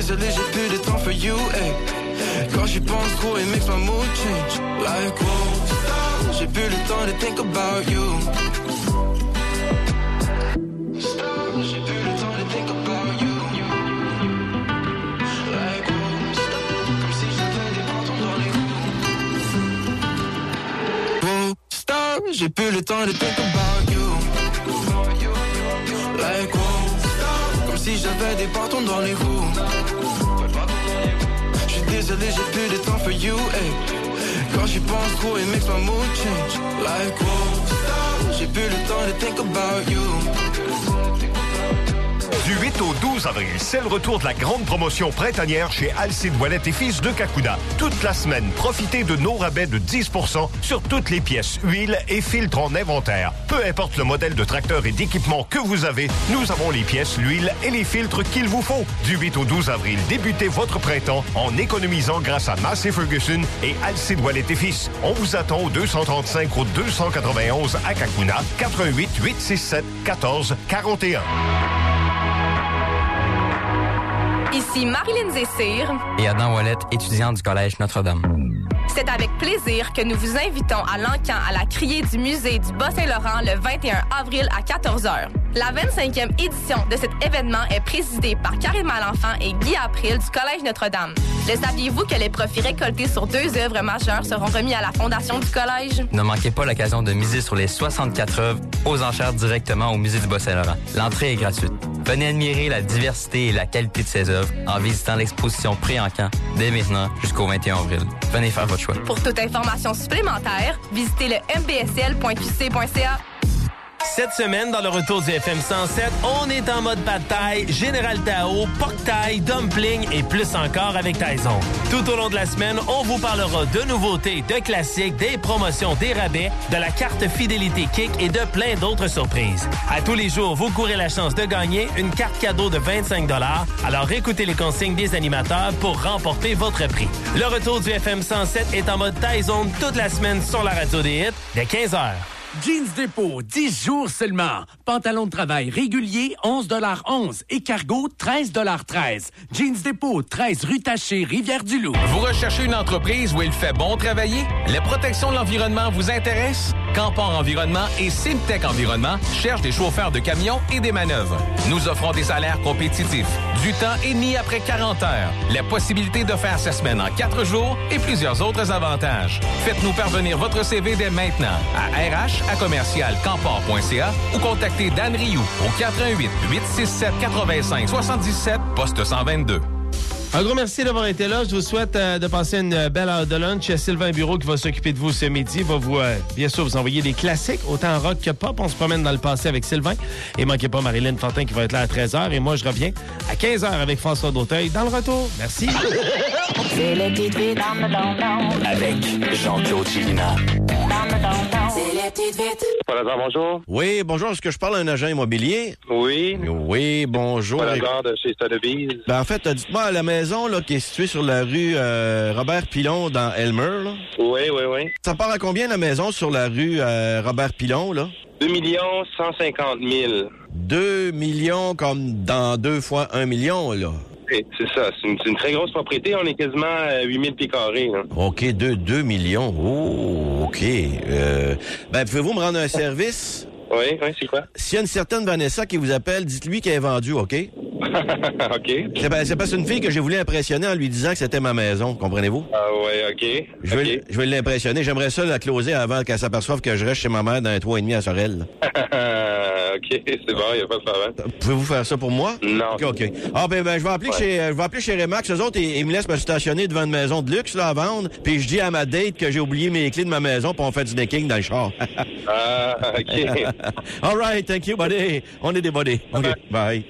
désolé, j'ai plus de temps for you, hey. Quand j'y pense trop, it makes my mood change. Like, whoa, j'ai plus le temps de think about you. J'ai plus le temps de think about you. Like, whoa, comme si j'avais des bâtons dans les roues. Whoa, stop, j'ai plus le temps de think about you. Like, whoa, comme si j'avais des bâtons dans les roues. Désolé, j'ai plus de temps for you, hey. Quand j'y pense trop, it makes my mood change. Like, whoa, j'ai plus le temps de think about you. Du 8 au 12 avril, c'est le retour de la grande promotion printanière chez Alcide Ouellette et Fils de Kakouda. Toute la semaine, profitez de nos rabais de 10% sur toutes les pièces, huiles et filtres en inventaire. Peu importe le modèle de tracteur et d'équipement que vous avez, nous avons les pièces, l'huile et les filtres qu'il vous faut. Du 8 au 12 avril, débutez votre printemps en économisant grâce à Massey Ferguson et Alcide Ouellette et Fils. On vous attend au 235 route 291 à Kakouda, 88 867 14 41. Ici Marilyn Zessir et Adam Ouellette, étudiant du Collège Notre-Dame. C'est avec plaisir que nous vous invitons à l'encan à la criée du musée du Bas-Saint-Laurent le 21 avril à 14h. La 25e édition de cet événement est présidée par Karine Malenfant et Guy April du Collège Notre-Dame. Le saviez-vous que les profits récoltés sur 2 œuvres majeures seront remis à la Fondation du Collège? Ne manquez pas l'occasion de miser sur les 64 œuvres aux enchères directement au musée du Bas-Saint-Laurent. L'entrée est gratuite. Venez admirer la diversité et la qualité de ces œuvres en visitant l'exposition pré-encan dès maintenant jusqu'au 21 avril. Venez faire votre choix. Pour toute information supplémentaire, visitez le mbsl.qc.ca. Cette semaine, dans le retour du FM 107, on est en mode pad thai, Général Tao, pork thai, dumpling et plus encore avec Tyson. Tout au long de la semaine, on vous parlera de nouveautés, de classiques, des promotions, des rabais, de la carte fidélité Kik et de plein d'autres surprises. À tous les jours, vous courez la chance de gagner une carte cadeau de 25 $. Alors écoutez les consignes des animateurs pour remporter votre prix. Le retour du FM 107 est en mode Tyson toute la semaine sur la radio des hits dès 15h. Jeans Dépôt, 10 jours seulement. Pantalon de travail régulier, 11,11 $. Et cargo, 13,13 $. Jeans Dépôt, 13 rue Taché, Rivière-du-Loup. Vous recherchez une entreprise où il fait bon travailler? La protection de l'environnement vous intéresse? Campor Environnement et Simtech Environnement cherchent des chauffeurs de camions et des manœuvres. Nous offrons des salaires compétitifs, du temps émis après 40 heures, la possibilité de faire sa semaine en 4 jours et plusieurs autres avantages. Faites-nous parvenir votre CV dès maintenant à rh@commercialcampor.ca ou contactez Dan Rioux au 418-867-85-77, poste 122. Un gros merci d'avoir été là. Je vous souhaite de passer une belle heure de lunch. Sylvain Bureau qui va s'occuper de vous ce midi va vous, bien sûr, vous envoyer des classiques, autant rock que pop. On se promène dans le passé avec Sylvain. Et manquez pas Marilyn Fortin qui va être là à 13h. Et moi, je reviens à 15h avec François Dauteuil dans le retour. Merci. C'est le petit vite avec Jean-Claude Chilina. C'est les petites vites. Bonjour. Oui, bonjour. Est-ce que je parle à un agent immobilier? Oui. Oui, bonjour. De chez Sotheby's. Ben, en fait, dites-moi, la maison là, qui est située sur la rue Robert Pilon dans Elmer, là? Oui. Ça part à combien la maison sur la rue Robert Pilon, là? 2 150 000. 2 millions comme dans 2 fois 1 million, là? C'est ça. C'est une très grosse propriété. On est quasiment à 8 000 pieds carrés. Là. OK, 2 millions. Oh, OK. Ben, pouvez-vous me rendre un service? Oui, c'est quoi? S'il y a une certaine Vanessa qui vous appelle, dites-lui qu'elle est vendue, OK? OK. C'est parce que c'est une fille que j'ai voulu impressionner en lui disant que c'était ma maison, comprenez-vous? Ah ouais, OK. Je vais l'impressionner. J'aimerais ça la closer avant qu'elle s'aperçoive que je reste chez ma mère dans un 3,5 à Sorel. OK, c'est bon, il n'y a pas de problème. Pouvez-vous faire ça pour moi? Non. OK. Ah, ben, je vais appeler chez Remax. Eux autres, ils me laissent me stationner devant une maison de luxe, là, à vendre. Puis je dis à ma date que j'ai oublié mes clés de ma maison, puis on fait du necking dans le char. Ah, OK. All right, thank you, buddy. On est des buddies. OK, bye.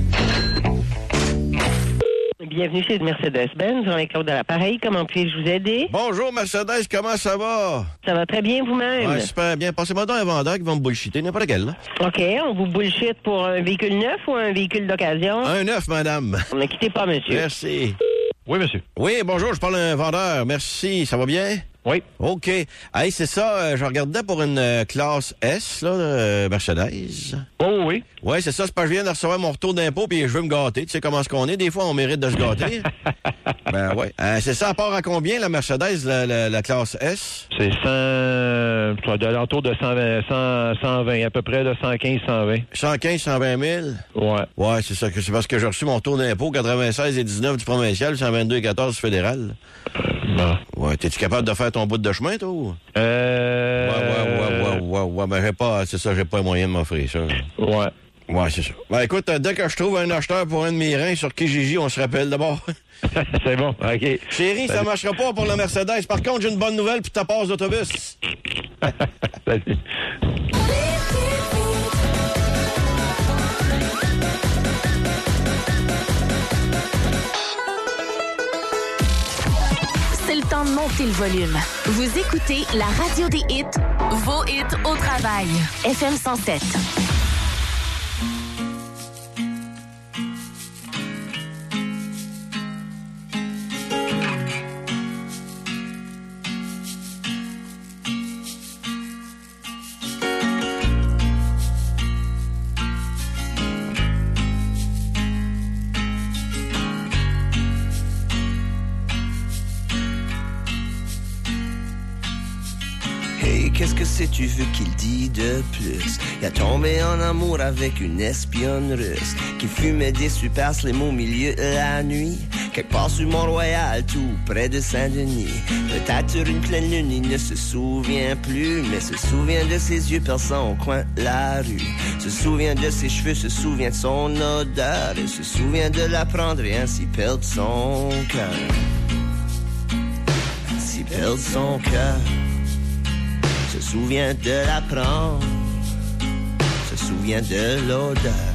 Bienvenue chez Mercedes-Benz. Jean-Claude à l'appareil. Comment puis-je vous aider? Bonjour, Mercedes. Comment ça va? Ça va très bien vous-même? Ouais, super bien. Passez-moi donc un vendeur qui va me bullshiter, n'importe quel, là. OK. On vous bullshit pour un véhicule neuf ou un véhicule d'occasion? Un neuf, madame. Ne quittez pas, monsieur. Merci. Oui, monsieur. Oui, bonjour. Je parle à un vendeur. Merci. Ça va bien? Oui. OK. Hey, c'est ça, je regardais pour une classe S, là, Mercedes. Oh oui. Oui, c'est ça, c'est parce que je viens de recevoir mon retour d'impôt puis je veux me gâter. Tu sais comment est-ce qu'on est? Des fois, on mérite de se gâter. Ben oui. C'est ça, à part à combien, la Mercedes, la classe S? C'est 100... de l'entour de 120, à peu près, de 115, 120. 115, 120 000? Ouais. Ouais, c'est ça. C'est parce que j'ai reçu mon taux d'impôt 96,19 du provincial, 122,14 du fédéral. Bon. Ouais, t'es-tu capable de faire ton bout de chemin, toi? Ouais, ben j'ai pas... C'est ça, j'ai pas les moyens de m'offrir ça. Ouais. Ouais, c'est ça. Ben écoute, dès que je trouve un acheteur pour un de mes reins sur Kijiji, on se rappelle d'abord. C'est bon, OK. Chérie, ça marchera pas pour la Mercedes. Par contre, j'ai une bonne nouvelle pour ta passe d'autobus. Salut. C'est le temps de monter le volume. Vous écoutez la radio des hits, vos hits au travail. FM 107. Qu'est-ce que c'est tu veux qu'il dit de plus? Il a tombé en amour avec une espionne russe qui fumait des super slim au milieu de la nuit. Quelque part sur Mont-Royal, tout près de Saint-Denis. Peut-être sur une pleine lune, il ne se souvient plus, mais se souvient de ses yeux perçants au coin de la rue. Se souvient de ses cheveux, se souvient de son odeur et se souvient de la prendre et ainsi perdre son cœur. Ainsi perdre son cœur. Se souvient de la prendre, se souvient de l'odeur.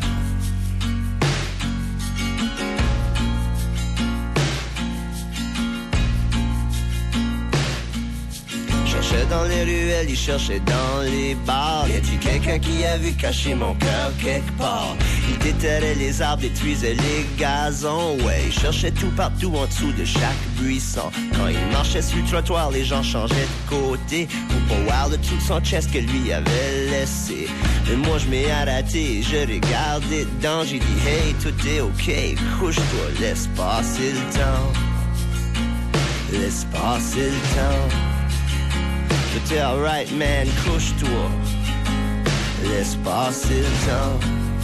Cherchait dans les ruelles, il cherchait dans les bars. Y a-t-il quelqu'un qui a vu cacher mon cœur quelque part? Il déterrait les arbres, détruisait les gazons. Ouais, il cherchait tout partout en dessous de chaque buisson. Quand il marchait sur le trottoir, les gens changeaient de côté pour pas voir le trou de son chest que lui avait laissé. Mais moi je m'ai arrêté, je regardais dedans. J'ai dit hey, tout est ok, couche-toi, laisse passer le temps. Laisse passer le temps. Je dis alright man, couche-toi, laisse passer le temps.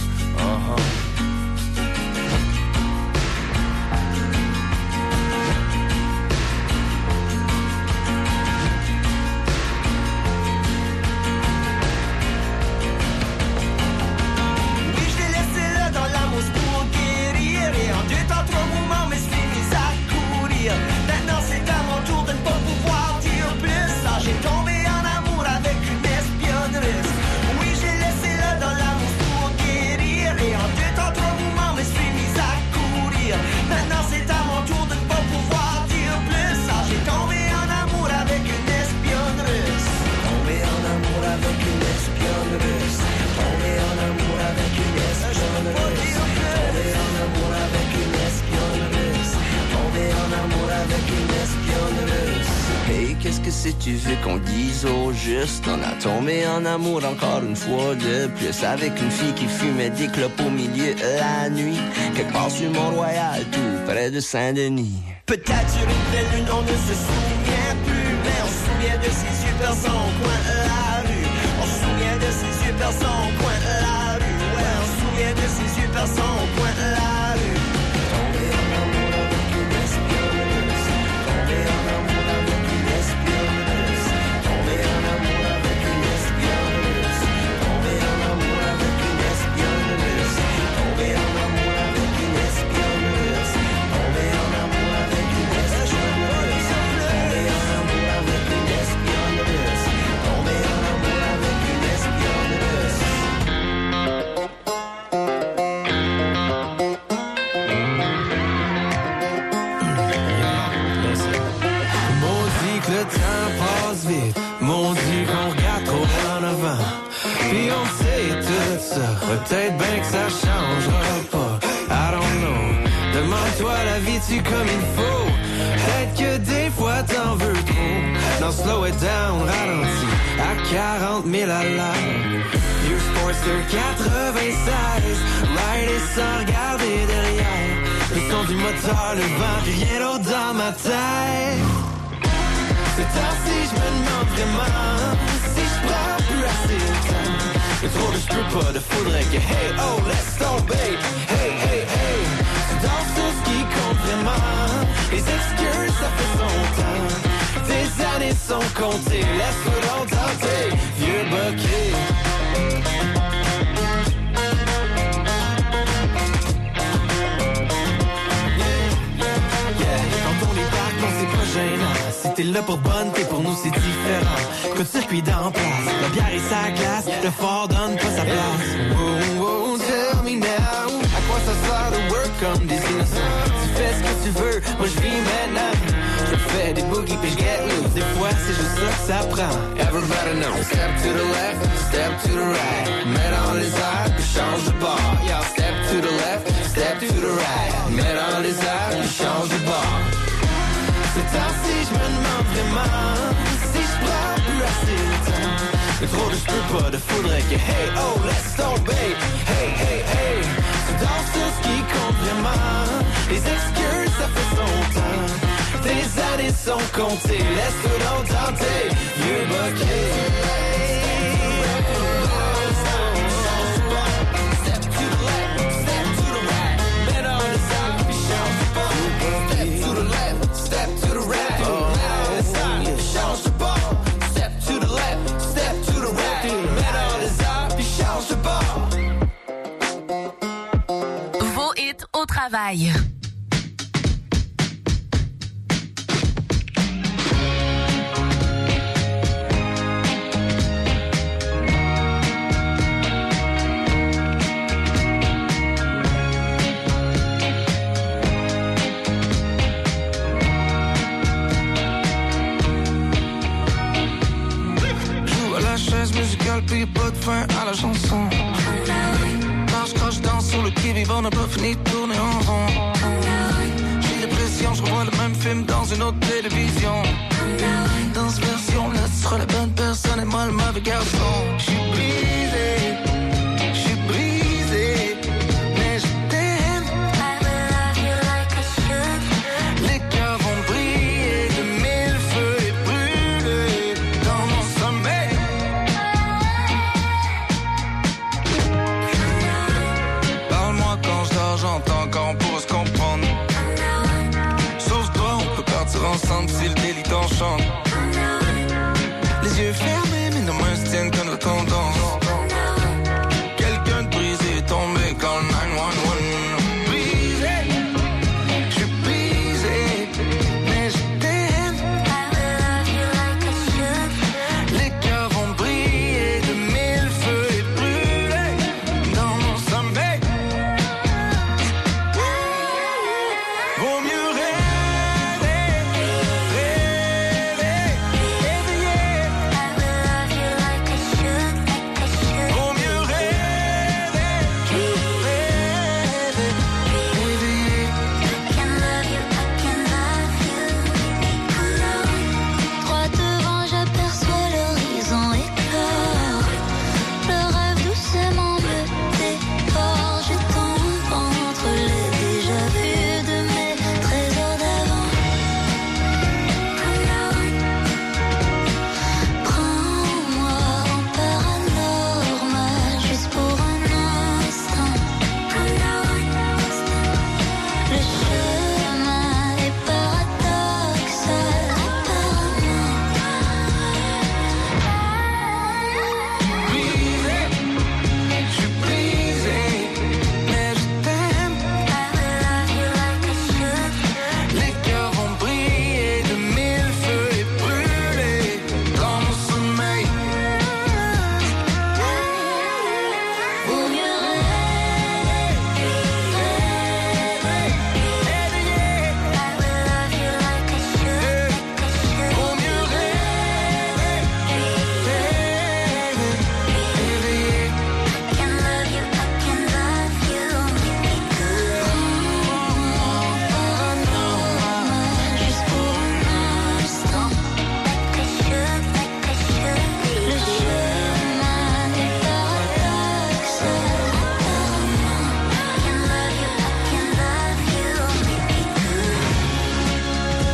Oui, je l'ai laissé là dans la mousse pour guérir. Et en 2 temps, 3 mouvements, mais je suis mis à courir. Maintenant c'est à mon tour de ne pas pouvoir dire plus. Ah, j'ai tombé en amour avec une espionne russe. Oui, je l'ai laissé là dans la mousse pour guérir. Et en 2 temps, 3 mouvements, mais je suis mis à courir. Maintenant c'est à mon tour de ne pas pouvoir dire plus. Ah, j'ai tombé en amour avec une espionne russe. Tombé en amour avec une espionne russe. Tombé en amour avec une espionne russe. Tombé en amour avec une espionne russe. Tombé en amour avec une espionne russe. Hey, qu'est-ce que c'est tu veux qu'on dise au juste? On a tombé en amour encore une fois de plus avec une fille qui fumait des clopes au milieu de la nuit. Quelque part sur Mont-Royal, tout près de Saint-Denis. Peut-être sur une belle lune, on ne se souvient plus, mais on se souvient de ses yeux perçants au coin de la rue. On se souvient de ses yeux perçants au coin de la rue. Ouais, on se souvient de ses yeux perçants au coin de la rue. Tombé en amour avec une espionne russe. Tombé en amour avec une espionne russe. Tombé en amour avec une espionne russe. Tombé en amour avec une espionne russe. Tombé en amour avec une espionne russe. Tombé en amour avec une espionne russe. Tombé en amour avec une espionne russe. Tombé en amour avec une espionne russe. Maudit que le temps passe vite, maudit qu'on regarde trop en avant. Puis on sait tout ça, peut-être bien que ça changera pas. I don't know. Demande-toi la vie-tu comme il faut. Peut-être que des fois t'en veux trop. Non, slow it down, ralentis à 40 000 à l'heure. Vieux Sportster 96, rider sans regarder derrière. Le son du moteur, le vent, rien d'autre dans ma tête. C'est ainsi, je me demande vraiment si je prends plus assez de temps. Mais trop de je peux pas, de faudrait que hey, oh, laisse tomber. Hey, hey, hey, tu danses tout ce qui compte vraiment. Les excuses, ça fait son temps. Tes années sont comptées, laisse-toi donc tenter, vieux bokeh. Si t'es là pour bonne, t'es pour nous c'est différent. Coup de circuit d'en place, la bière et sa glace, le fort donne pas sa place. Oh, oh, tell me now, à quoi ça sert de work comme des innocents? Tu fais ce que tu veux, moi je vis maintenant. Je fais des boogies puis je get loose, des fois c'est juste ça que ça prend. Everybody knows, step to the left, step to the right. Mets dans les airs, puis change de bord. Y'all step to the left, step to the right. Mets dans les airs, puis change de bord. C'est ainsi, je me demande vraiment si je prends plus assez de temps. Mais trop de je peux pas, de faudrait que hey, oh, laisse tomber. Hey, hey, hey, tu danses tout ce qui compte vraiment. Les excuses, ça fait son temps. Tes années sont comptées, laisse-toi donc tenter. Vieux bokeh. Au travail. Joue à la chaise musicale, puis y'a pas de fin à la chanson. Marche, danse sur le qui-vive, on n'a pas fini de tourner en rond. J'ai l'impression, je revois le même film dans une autre télévision. Dans cette version-là, tu seras la bonne personne et moi le mauvais garçon.